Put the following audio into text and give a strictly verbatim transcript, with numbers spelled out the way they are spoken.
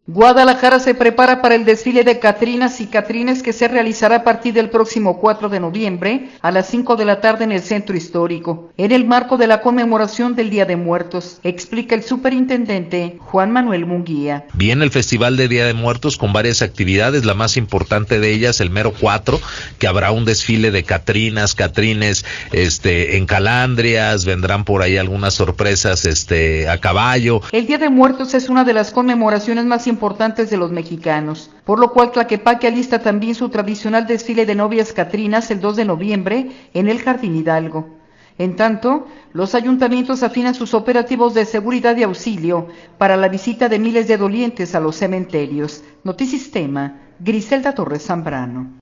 Guadalajara se prepara para el desfile de Catrinas y Catrines que se realizará a partir del próximo cuatro de noviembre a las cinco de la tarde en el Centro Histórico, en el marco de la conmemoración del Día de Muertos, explica el superintendente Juan Manuel Munguía. Viene el Festival de Día de Muertos con varias actividades, la más importante de ellas el mero cuatro, que habrá un desfile de Catrinas, Catrines, este, en calandrias, vendrán por ahí algunas sorpresas, este, a caballo. El Día de Muertos es una de las conmemoraciones más importantes importantes de los mexicanos, por lo cual Tlaquepaque alista también su tradicional desfile de novias Catrinas el dos de noviembre en el Jardín Hidalgo. En tanto, los ayuntamientos afinan sus operativos de seguridad y auxilio para la visita de miles de dolientes a los cementerios. Notisistema, Griselda Torres Zambrano.